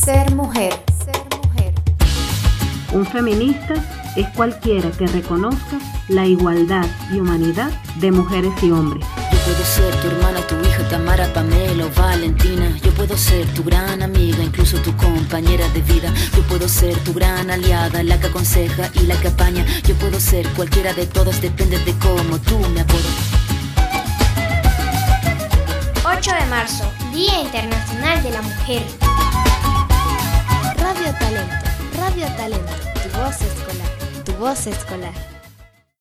Ser mujer. Un feminista es cualquiera que reconozca la igualdad y humanidad de mujeres y hombres. Yo puedo ser tu hermana, tu hija, Tamara, Pamela o Valentina. Yo puedo ser tu gran amiga, incluso tu compañera de vida. Yo puedo ser tu gran aliada, la que aconseja y la que apaña. Yo puedo ser cualquiera de todas, depende de cómo tú me apodas. 8 de marzo, Día Internacional de la Mujer. Radio Talento, tu voz escolar, tu voz escolar.